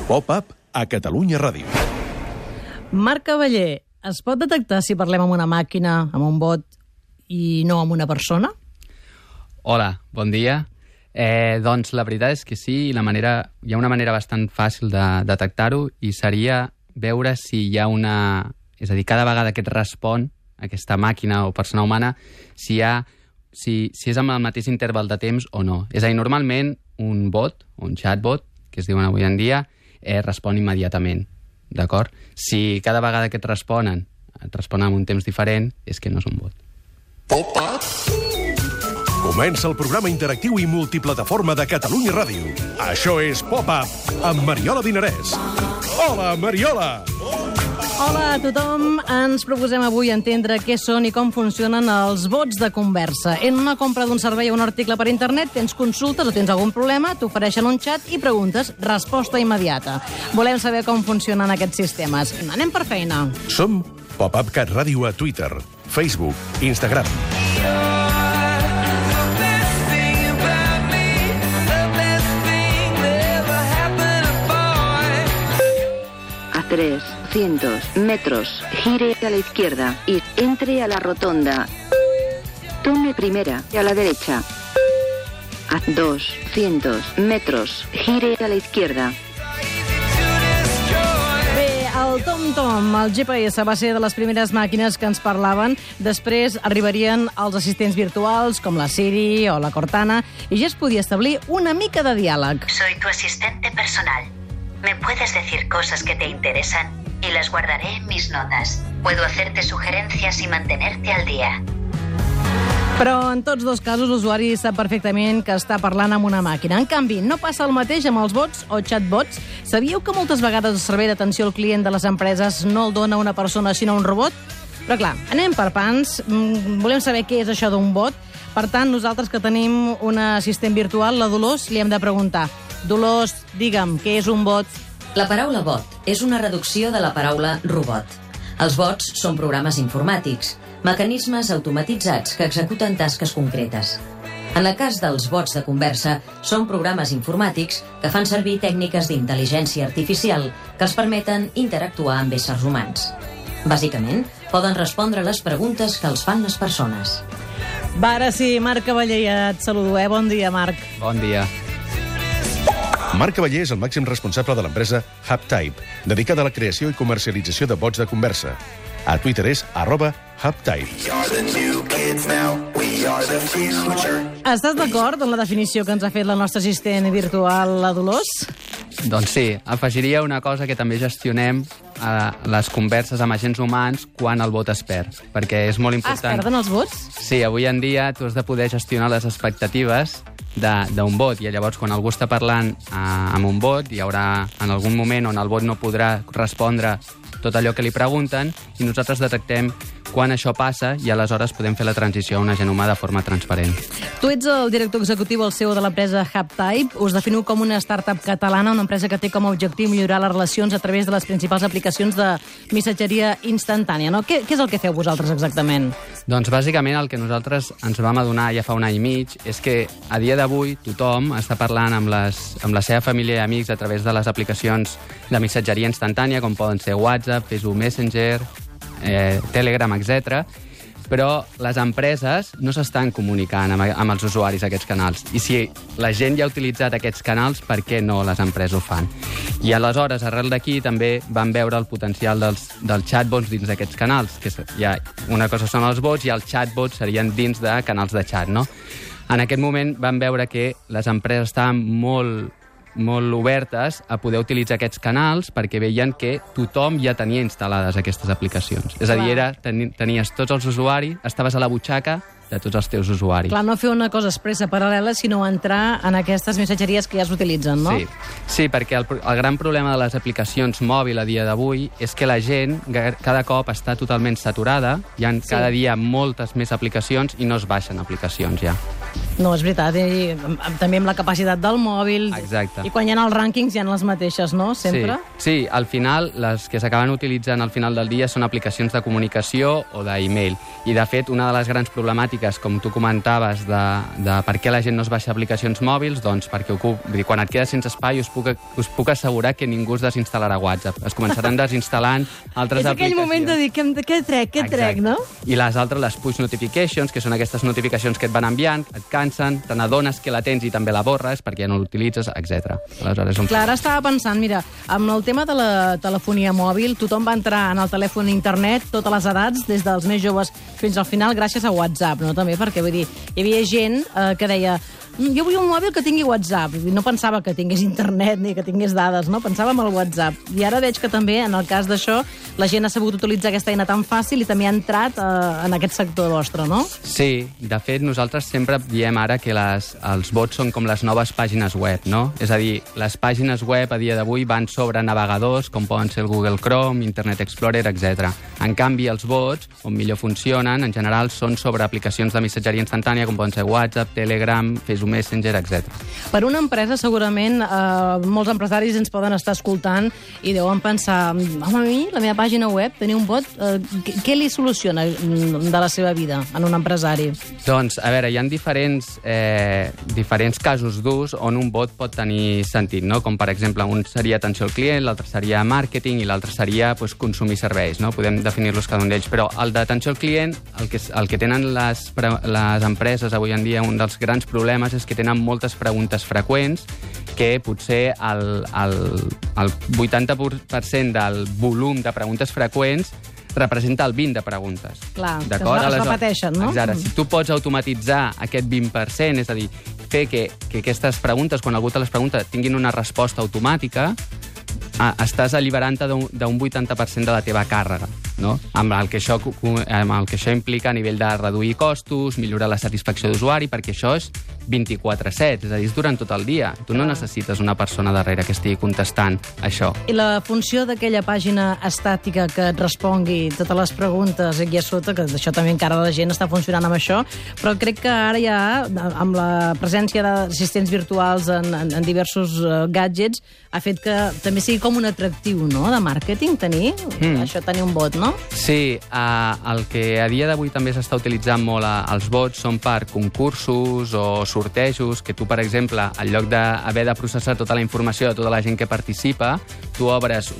Pop-up a Catalunya Ràdio. Marc Cavaller, es pot detectar si parlem amb una màquina, amb un bot, i no amb una persona? Hola, bon dia. Doncs la veritat és que sí, hi ha una manera bastant fàcil de detectar-ho i seria veure si hi ha una... És a dir, cada vegada que et respon aquesta màquina o persona humana, si és amb el mateix interval de temps o no. És a dir, normalment un bot, un chatbot, que es diuen avui en dia, respon immediatament, d'acord? Si cada vegada que et responen amb un temps diferent, és que no és un bot. Pop-up! Comença el programa interactiu i multiplataforma de Catalunya Ràdio. Això és Pop-up, amb Mariola Dinarès. Hola, Mariola! Hola a tothom. Ens proposem avui entendre què són i com funcionen els bots de conversa. En una compra d'un servei o un article per internet tens consultes o tens algun problema, t'ofereixen un xat i preguntes, resposta immediata. Volem saber com funcionen aquests sistemes. Anem per feina. Som Pop-up Cat Ràdio a Twitter, Facebook, Instagram. A 300 metros, gire a la izquierda y entre a la rotonda. Tome primera y a la derecha. A 200 metros, gire a la izquierda. Bé, el TomTom, el GPS, va ser de les primeres màquines que ens parlaven. Després arribarien els assistents virtuals, com la Siri o la Cortana, i ja es podia establir una mica de diàleg. Soy tu asistente personal. Me puedes decir cosas que te interesan y las guardaré en mis notas. Puedo hacerte sugerencias y mantenerte al día. Però en tots dos casos l'usuari sap perfectament que està parlant amb una màquina. En canvi, no passa el mateix amb els bots o chatbots. Sabíeu que moltes vegades el servei d'atenció al client de les empreses no el dona una persona sinó un robot? Però clar, anem per pams. Volem saber què és això d'un bot. Per tant, nosaltres que tenim una assistent virtual, la Dolors, li hem de preguntar. Dolors, digue'm, què és un bot? La paraula bot és una reducció de la paraula robot. Els bots són programes informàtics, mecanismes automatitzats que executen tasques concretes. En el cas dels bots de conversa, són programes informàtics que fan servir tècniques d'intel·ligència artificial que els permeten interactuar amb éssers humans. Bàsicament, poden respondre les preguntes que els fan les persones. Va, ara sí, Marc Cavaller, ja et saludo, Bon dia, Marc. Bon dia. Marc Cavaller és el màxim responsable de l'empresa HubType, dedicada a la creació i comercialització de bots de conversa. A Twitter és @HubType. Estàs d'acord amb la definició que ens ha fet la nostra assistent virtual, la Dolors? Doncs sí, afegiria una cosa que també gestionem a les converses amb agents humans quan el bot es perd, perquè és molt important... Es perden els bots? Sí, avui en dia tu has de poder gestionar les expectatives d'un bot, i llavors quan algú està parlant amb un bot hi haurà en algun moment on el bot no podrà respondre tot allò que li pregunten i nosaltres detectem quan això passa i aleshores podem fer la transició a un agent humà de forma transparent. Tu ets el director executiu, el CEO de l'empresa HubType. Us definiu com una startup catalana, una empresa que té com a objectiu millorar les relacions a través de les principals aplicacions de missatgeria instantània, no? Què és el que feu vosaltres exactament? Doncs bàsicament el que nosaltres ens vam adonar ja fa un any i mig és que a dia d'avui tothom està parlant amb la seva família i amics a través de les aplicacions de missatgeria instantània, com poden ser WhatsApp, Facebook Messenger, Telegram, etc. Però les empreses no s'estan comunicant amb els usuaris aquests canals. I si la gent ja ha utilitzat aquests canals, per què no les empreses ho fan? I aleshores, arrel d'aquí, també vam veure el potencial dels chatbots dins d'aquests canals. Que una cosa són els bots i els chatbots serien dins de canals de chat, no? En aquest moment vam veure que les empreses estaven molt obertes a poder utilitzar aquests canals perquè veien que tothom ja tenia instal·lades aquestes aplicacions. És a dir, tenies tots els usuaris, estaves a la butxaca de tots els teus usuaris. Clar, no fer una cosa expressa paral·lela, sinó entrar en aquestes missatgeries que ja s'utilitzen, no? Sí, perquè el gran problema de les aplicacions mòbil a dia d'avui és que la gent cada cop està totalment saturada, hi ha cada dia moltes més aplicacions i no es baixen aplicacions ja. No, és veritat, i també amb la capacitat del mòbil. Exacte. I quan hi ha els rànquings hi ha les mateixes, no? Sempre? Sí, al final, les que s'acaben utilitzant al final del dia són aplicacions de comunicació o d'e-mail. I, de fet, una de les grans problemàtiques, com tu comentaves, de per què la gent no es baixa aplicacions mòbils, doncs perquè quan et quedes sense espai us puc assegurar que ningú es desinstal·larà WhatsApp. Es començaran desinstal·lant altres aplicacions. És aquell moment de dir, què trec, no? I les altres, les push notifications, que són aquestes notificacions que et van enviant, et cansen, te n'adones que la tens i també la borres perquè ja no l'utilitzes, etc. Aleshores, Clar, ara estava pensant, mira, amb el tema de la telefonia mòbil, tothom va entrar en el telèfon internet, totes les edats, des dels més joves fins al final, gràcies a WhatsApp, no? També perquè, vull dir, hi havia gent que deia jo vull un mòbil que tingui WhatsApp. I no pensava que tingués internet ni que tingués dades, no? Pensava en el WhatsApp. I ara veig que també, en el cas d'això, la gent ha sabut utilitzar aquesta eina tan fàcil i també ha entrat en aquest sector vostre, no? Sí, de fet, nosaltres sempre diem ara que els bots són com les noves pàgines web, no? És a dir, les pàgines web a dia d'avui van sobre navegadors, com poden ser el Google Chrome, Internet Explorer, etc. En canvi, els bots, on millor funcionen, en general, són sobre aplicacions de missatgeria instantània, com poden ser WhatsApp, Telegram, Facebook Messenger, etc. Per una empresa, segurament, molts empresaris ens poden estar escoltant i deuen pensar, home, a mi, la meva pàgina web, tenir un bot, què li soluciona de la seva vida en un empresari? Doncs, a veure, hi ha diferents casos d'ús on un bot pot tenir sentit, no? Com, per exemple, un seria atenció al client, l'altre seria màrqueting i l'altre seria consumir serveis, no? Podem definir-los cada un d'ells, però el d'atenció al client, el que tenen les empreses avui en dia, un dels grans problemes és que tenen moltes preguntes freqüents que potser el 80% del volum de preguntes freqüents representa el 20 de preguntes. Clar, que es repeteixen, no? Exacte. Si tu pots automatitzar aquest 20%, és a dir, fer que aquestes preguntes, quan algú te les pregunta, tinguin una resposta automàtica, estàs alliberant-te d'un 80% de la teva càrrega, no? Amb el que això implica a nivell de reduir costos, millorar la satisfacció d'usuari, perquè això és 24/7, és a dir, és durant tot el dia. Tu no necessites una persona darrere que estigui contestant això. I la funció d'aquella pàgina estàtica que et respongui totes les preguntes aquí a sota, que això també encara la gent està funcionant amb això, però crec que ara ja, amb la presència d'assistents virtuals en diversos gadgets, ha fet que també sigui com un atractiu, no?, de màrqueting, tenir un bot, no? Sí, el que a dia d'avui també s'està utilitzant molt els bots són per concursos o sortejos, que tu, per exemple, en lloc d'haver de processar tota la informació de tota la gent que participa, tu obres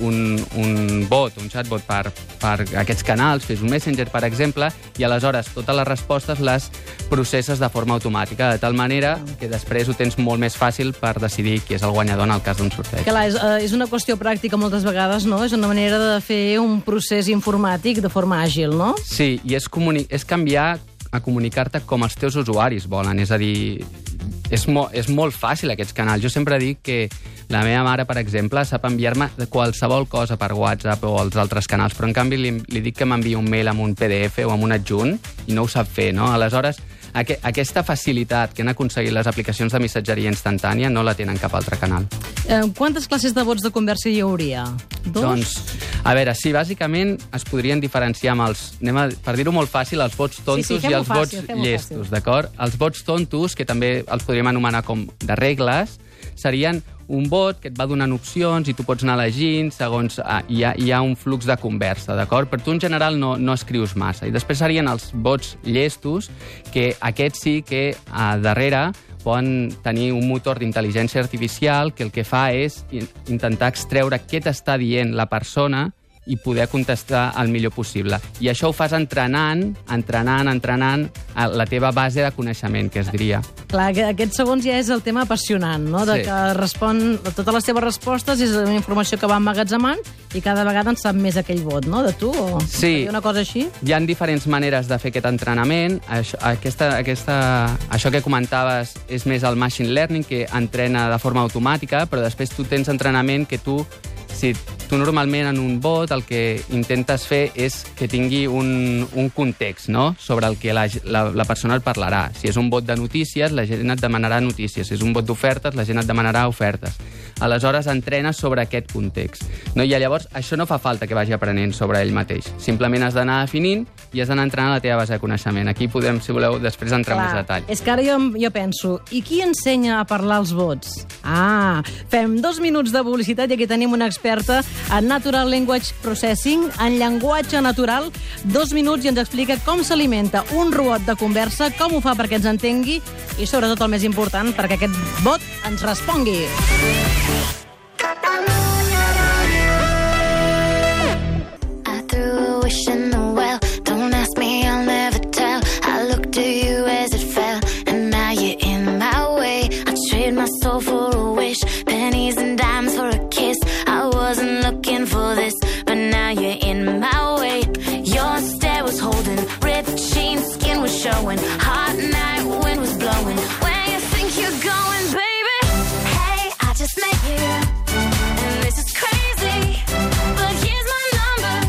un bot, un chatbot per aquests canals, fes un Messenger, per exemple, i aleshores totes les respostes les processes de forma automàtica, de tal manera que després ho tens molt més fàcil per decidir qui és el guanyador en el cas d'un sorteig. Clar, és una qüestió pràctica moltes vegades, no? És una manera de fer un procés informàtic de forma àgil, no? Sí, i és canviar a comunicar-te com els teus usuaris volen. És a dir, és molt fàcil aquests canals. Jo sempre dic que la meva mare, per exemple, sap enviar-me qualsevol cosa per WhatsApp o els altres canals, però en canvi li dic que m'enviï un mail amb un PDF o amb un adjunt i no ho sap fer, no? Aleshores, aquesta facilitat que han aconseguit les aplicacions de missatgeria instantània no la tenen cap altre canal. Quantes classes de bots de conversa hi hauria? Doncs, a veure, sí, bàsicament es podrien diferenciar amb per dir-ho molt fàcil, els bots tontos i els bots llestos, d'acord? Els bots tontos, que també els podríem anomenar com de regles, serien un bot que et va donant opcions i tu pots anar elegint segons hi ha un flux de conversa, d'acord? Però tu en general no escrius massa. I després serien els bots llestos, que aquests sí que darrere poden tenir un motor d'intel·ligència artificial que el que fa és intentar extreure què t'està dient la persona i poder contestar el millor possible. I això ho fas entrenant la teva base de coneixement, que es diria. Clar, aquest segons ja és el tema apassionant, no? De que respon totes les teves respostes, és una informació que va emmagatzemant i cada vegada en sap més aquell bot, no?, de tu? Sí. Una cosa així? Hi ha diferents maneres de fer aquest entrenament. Això que comentaves és més el machine learning, que entrena de forma automàtica, però després tu tens entrenament que tu normalment en un bot el que intentes fer és que tingui un context, no?, sobre el que la persona et parlarà. Si és un bot de notícies, la gent et demanarà notícies. Si és un bot d'ofertes, la gent et demanarà ofertes. Aleshores, entrenes sobre aquest context. No? I llavors, això no fa falta que vagi aprenent sobre ell mateix. Simplement has d'anar definint i has d'anar entrant a la teva base de coneixement. Aquí podem, si voleu, després entrar en més detall. És que ara jo penso, i qui ensenya a parlar els bots? Fem 2 minuts de publicitat i aquí tenim una experta en Natural Language Processing, en llenguatge natural. 2 minuts i ens explica com s'alimenta un robot de conversa, com ho fa perquè ens entengui i, sobretot, el més important, perquè aquest bot ens respongui. In the well, don't ask me, I'll never tell. I looked at you as it fell, and now you're in my way. I trade my soul for a wish, pennies and dimes for a kiss. I wasn't looking for this, but now you're in my way. Your stare was holding, ripped jeans, skin was showing. Hot night, wind was blowing. Where you think you're going, baby? Hey, I just met you, and this is crazy, but here's my number.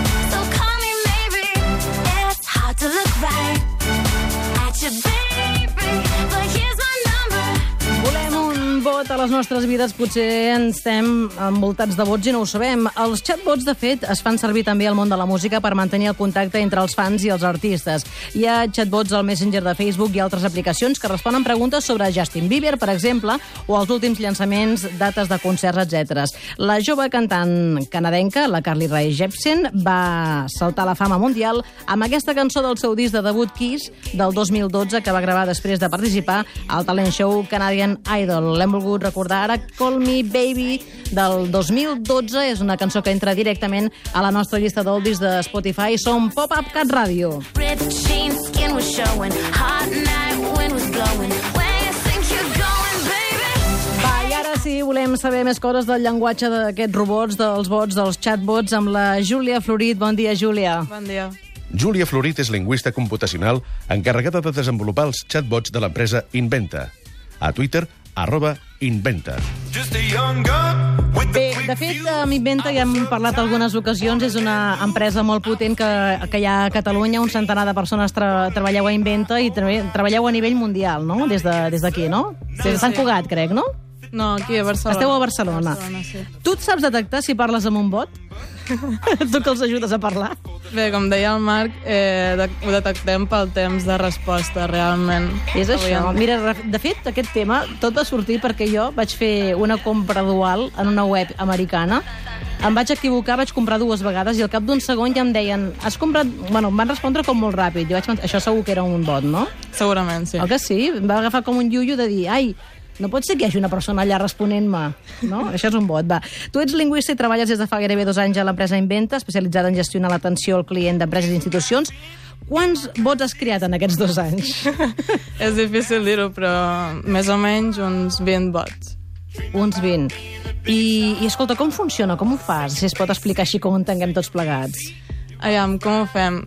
To look right at your baby, but here's my number. Volem un bot a les nostres vides, potser ens estem envoltats de bots i no ho sabem. Els chatbots, de fet, es fan servir també al món de la música per mantenir el contacte entre els fans i els artistes. Hi ha chatbots al Messenger de Facebook i altres aplicacions que responen preguntes sobre Justin Bieber, per exemple, o els últims llançaments, dates de concerts, etc. La jove cantant canadenca, la Carly Rae Jepsen, va saltar a la fama mundial amb aquesta cançó del seu disc de debut Kiss del 2012, que va gravar després de participar al talent show Canadian Idol. L'hem volgut recordar ara. Call Me Baby del 2012 és una cançó que entra directament a la nostra llista d'oldies de Spotify. Som Pop-Up Cat Radio. I ara sí, volem saber més coses del llenguatge d'aquests robots, dels bots, dels chatbots, amb la Júlia Florit. Bon dia, Júlia. Bon dia. Júlia Florit és lingüista computacional encarregada de desenvolupar els chatbots de l'empresa Inventa. A Twitter, @Inventa. Bé, de fet, amb Inventa ja hem parlat algunes ocasions. És una empresa molt potent que hi ha a Catalunya. Un centenar de persones treballeu a Inventa i treballeu a nivell mundial, no? Des d'aquí, no? Des de Sant Cugat, crec, no? No, aquí a Barcelona. Esteu a Barcelona. Sí. Tu et saps detectar si parles amb un bot? Tu que els ajudes a parlar? Bé, com deia el Marc, ho detectem pel temps de resposta, realment. És això. Mira, de fet, aquest tema tot va sortir perquè jo vaig fer una compra dual en una web americana. Em vaig equivocar, vaig comprar 2 vegades i al cap d'un segon ja em deien has comprat... Bueno, em van respondre com molt ràpid. Jo vaig pensar, això segur que era un bot, no? Segurament, sí. El que sí, em va agafar com un iuio de dir ai, no pot ser que hi hagi una persona allà responent-me, no? Això és un bot, va. Tu ets lingüista i treballes des de fa gairebé 2 anys a l'empresa Inventa, especialitzada en gestionar l'atenció al client d'empreses i institucions. Quants bots has creat en aquests 2 anys? És difícil dir-ho, però més o menys uns 20 bots. Uns 20. I escolta, com funciona? Com ho fas? Si es pot explicar així com ho entenguem tots plegats. Aviam, com ho fem?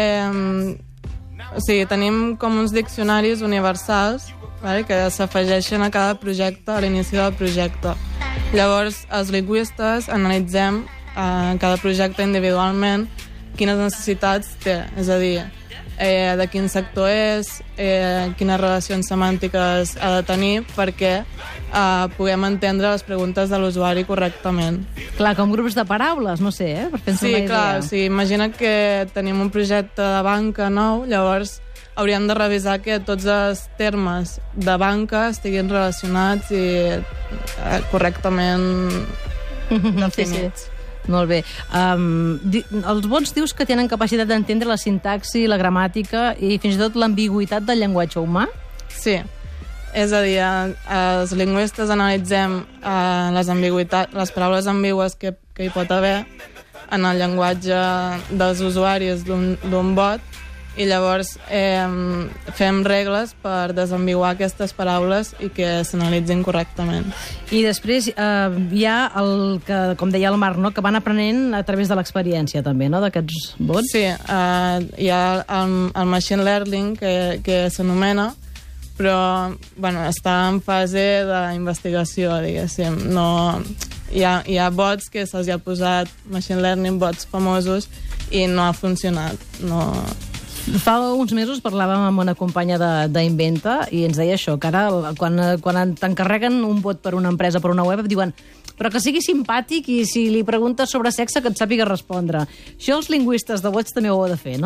O sigui, tenim com uns diccionaris universals, vale, que s'afegeixen a cada projecte, a l'inici del projecte. Llavors, els lingüistes analitzem cada projecte individualment quines necessitats té, és a dir, de quin sector és, quines relacions semàntiques ha de tenir perquè puguem entendre les preguntes de l'usuari correctament. Clar, com grups de paraules, no sé, per fer-nos una idea. Sí, clar, sí, imagina que tenim un projecte de banca nou, llavors hauríem de revisar que tots els termes de banca estiguin relacionats i correctament definits. Sí. Molt bé. Els bots dius que tenen capacitat d'entendre la sintaxi, la gramàtica i fins i tot l'ambigüitat del llenguatge humà? Sí. És a dir, els lingüistes analitzem les paraules ambigües que hi pot haver en el llenguatge dels usuaris d'un bot i llavors fem regles per desambiguar aquestes paraules i que s'analitzin correctament. I després hi ha el que, com deia el Marc, no? Que van aprenent a través de l'experiència també, no?, d'aquests bots? Sí, hi ha el machine learning que s'anomena, però bueno, està en fase d'investigació, diguéssim. No, hi ha bots que se'ls ha posat machine learning, bots famosos, i no ha funcionat. No. Fa uns mesos parlàvem amb una companya d'Inventa i ens deia això, que ara quan t'encarreguen un bot per una empresa, per una web, et diuen però que sigui simpàtic i si li preguntes sobre sexe que et sàpiga respondre. Això els lingüistes de bots també ho heu de fer, no?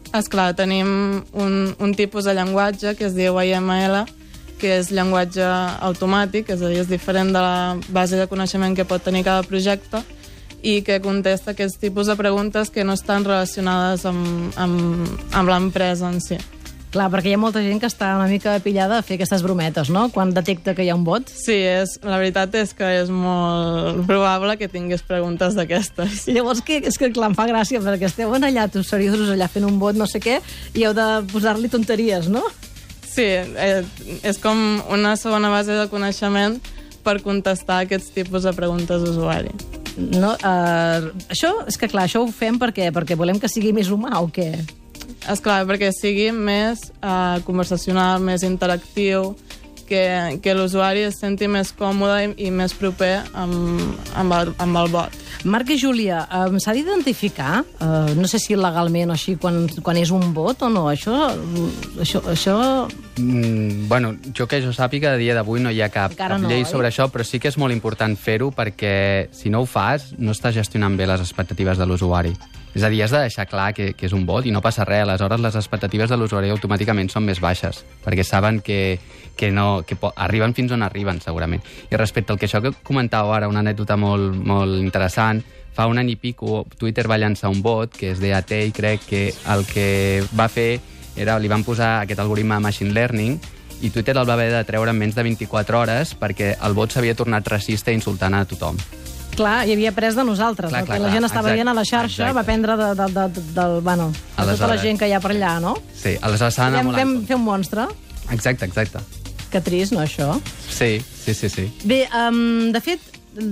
Esclar, tenim un tipus de llenguatge que es diu AML, que és llenguatge automàtic, és a dir, és diferent de la base de coneixement que pot tenir cada projecte i que contesta aquests tipus de preguntes que no estan relacionades amb l'empresa en si. Clar, perquè hi ha molta gent que està una mica pillada a fer aquestes brometes, no?, quan detecta que hi ha un bot. Sí, la veritat és que és molt probable que tinguis preguntes d'aquestes. I llavors, és que clar, em fa gràcia, perquè esteu allà, tots seriosos, allà fent un bot, no sé què, i heu de posar-li tonteries, no? Sí, és com una segona base de coneixement per contestar aquests tipus de preguntes d'usuari. No, això, és que clar, això ho fem perquè volem que sigui més humà o què? Esclar, perquè sigui més conversacional, més interactiu, que l'usuari es senti més còmode i més proper amb el bot. Marc i Júlia, s'ha d'identificar, no sé si legalment o així, quan és un bot o no? Això... Bueno, jo que jo sàpiga, a dia d'avui no hi ha cap llei sobre això, però sí que és molt important fer-ho perquè si no ho fas, no estàs gestionant bé les expectatives de l'usuari. És a dir, has de deixar clar que és un bot i no passa res. Aleshores, les expectatives de l'usuari automàticament són més baixes, perquè saben que arriben fins on arriben, segurament. I respecte al que això que comentàveu ara, una anècdota molt interessant, fa un any i pico Twitter va llançar un bot, que és DAT, i crec que el que va fer era, li van posar aquest algoritme de machine learning, i Twitter el va haver de treure en menys de 24 hores perquè el bot s'havia tornat racista i insultant a tothom. Clar, hi havia pres de nosaltres. El que la gent estava dient a la xarxa va prendre de tota la gent que hi ha per allà, no? Sí, aleshores s'ha d'anar molt... Vam fer un monstre. Exacte. Que trist, no, això? Sí. Bé, de fet,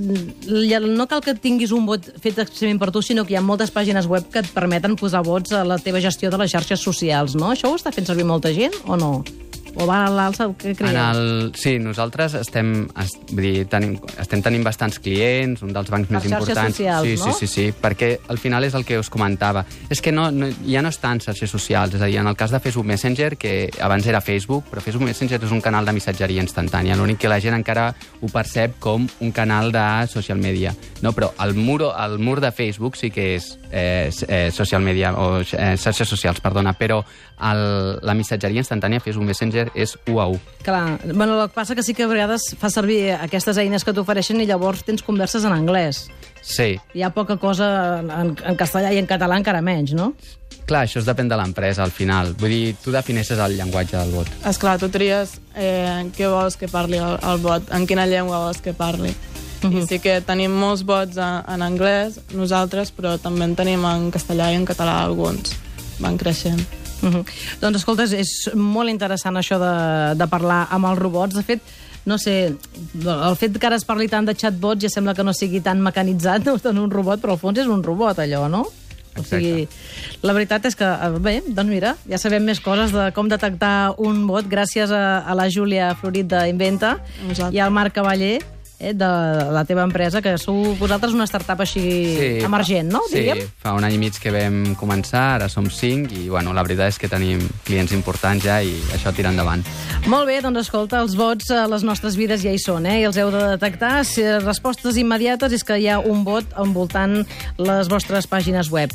no cal que tinguis un bot fet expressament per tu, sinó que hi ha moltes pàgines web que et permeten posar bots a la teva gestió de les xarxes socials, no? Això ho està fent servir molta gent o no? O va a l'alça, què creieu? Sí, nosaltres estem tenint bastants clients, un dels bancs més importants. Xarxes socials, no? Sí, perquè al final és el que us comentava. És que ja no és tant xarxes socials, és a dir, en el cas de Facebook Messenger, que abans era Facebook, però Facebook Messenger és un canal de missatgeria instantània, l'únic que la gent encara ho percep com un canal de social media. No, però el mur de Facebook sí que és social media, o xarxes socials, perdona, però la missatgeria instantània Facebook Messenger és 1 a 1. Clar, bueno, el que passa que sí que a vegades fa servir aquestes eines que t'ofereixen i llavors tens converses en anglès. Sí. Hi ha poca cosa en castellà i en català encara menys, no? Clar, això depèn de l'empresa, al final. Vull dir, tu defineixes el llenguatge del bot. Esclar, tu tries què vols que parli el bot, en quina llengua vols que parli. I sí que tenim molts bots en anglès, nosaltres, però també en tenim en castellà i en català alguns. Van creixent. Doncs, escolta, és molt interessant això de parlar amb els robots. De fet, no sé, el fet que ara es parli tant de chatbots ja sembla que no sigui tan mecanitzat, no en un robot, però al fons és un robot, allò, no? O sigui, la veritat és que, bé, doncs mira, ja sabem més coses de com detectar un bot gràcies a la Júlia Florit d'Inventa i al Marc Cavaller, de la teva empresa, que sou vosaltres una startup així emergent, no? Sí, fa un any i mig que vam començar, ara som 5 i bueno, la veritat és que tenim clients importants ja i això tira endavant. Molt bé, doncs escolta, els bots a les nostres vides ja hi són, i els heu de detectar. Si respostes immediates és que hi ha un bot envoltant les vostres pàgines web.